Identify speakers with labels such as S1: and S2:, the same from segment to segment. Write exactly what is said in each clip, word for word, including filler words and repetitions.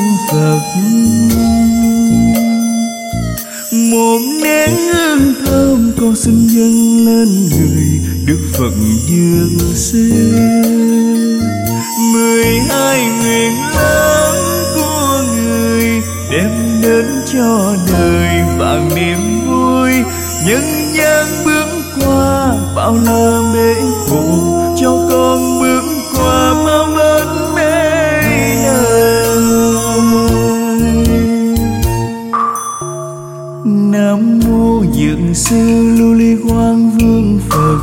S1: Phật. Một nén hương thơm con xin dâng lên người Đức Phật Dương xưa. Mười hai nguyện lớn của người đem đến cho đời vạn niềm vui. Nhân gian bước qua bao la mê khổ, cho con bước qua bao lớn mê đời. Nam mô Dược Sư Lưu Ly Quang Vương Phật.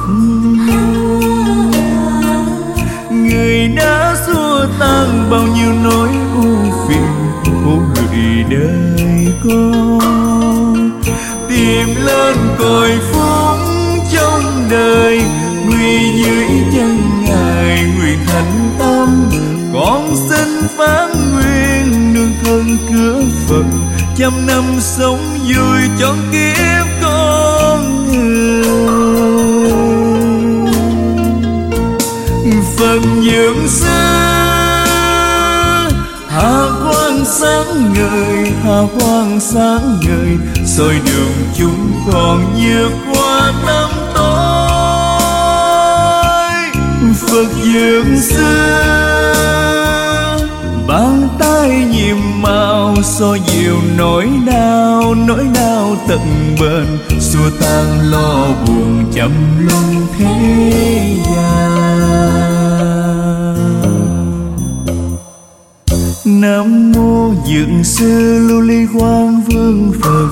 S1: Người đã xua tan bao nhiêu nỗi ưu phiền khổ lụy đời con. Tìm lên cội phúc trong đời, quy dưới chân Ngài nguyện thành tâm. Con xin phát nguyện nương thân cửa Phật, trăm năm sống vui cho kiếp con người. Phật dưỡng xưa hà quang sáng ngời, hà quang sáng ngời, soi đường chúng con vượt qua năm tối. Phật dưỡng xưa bàn tay nhiệm màu, soi dịu nỗi đau, nỗi đau tận bền, xua tan lo buồn chậm luân thế gian. Nam mô Dược Sư Lưu Ly Quang Vương Phật.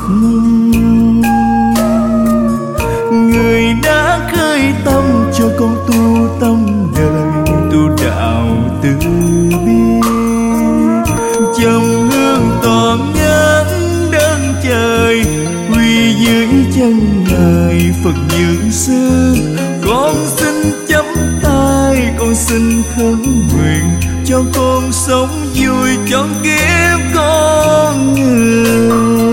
S1: Người đã khơi tâm cho con tu tâm đời, tu đạo từ bi. Trầm hương toàn nhân đơn trời, quy dưới chân Ngài Phật dưỡng sư. Con xin chắp tay, con xin khấn nguyện, cho con sống vui cho kiếp con người.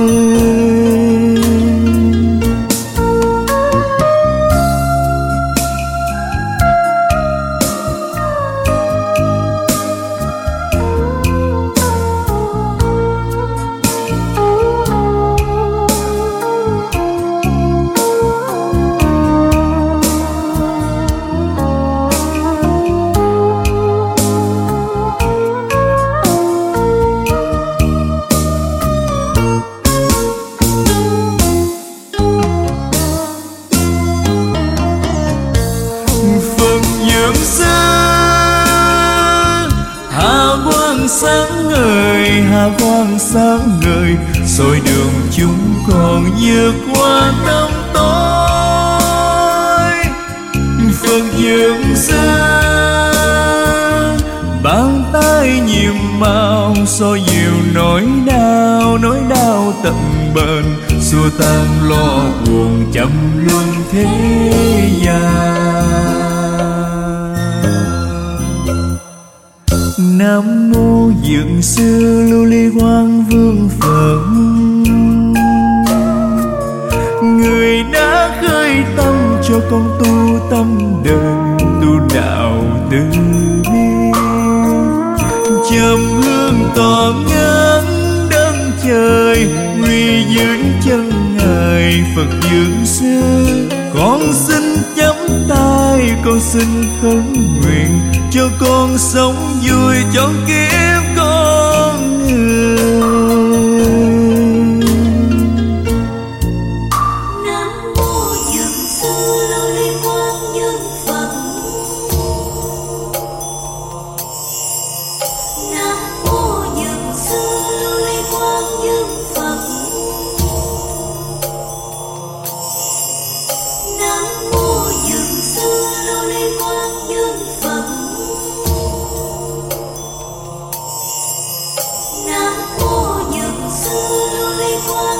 S1: Sáng ngời, hà quang sáng ngời, soi đường chúng con vượt qua năm tối. Phật dưỡng xưa bàn tay nhiệm màu, soi dịu nỗi đau, nỗi đau tận bền, xua tan lo buồn chậm luân thế gian. Nam mô Dược Sư Lưu Ly Quang Vương Phật. Người đã khơi tâm cho con tu tâm đời, tu đạo từ bi. Trầm hương toàn nhân đơn trời, quy dưới chân Ngài Phật dưỡng sư. Con xin chắp tay, con xin khấn nguyện, cho con sống vui cho kiếp con người.
S2: Nam mô Dược Sư Lưu Ly Quang Vương Phật. Nam mô Dược Sư Lưu Ly Quang Vương Phật. Nam mô Dược Sư Lưu Ly Quang Vương Phật. Nam mô Dược Sư Lưu Ly Quang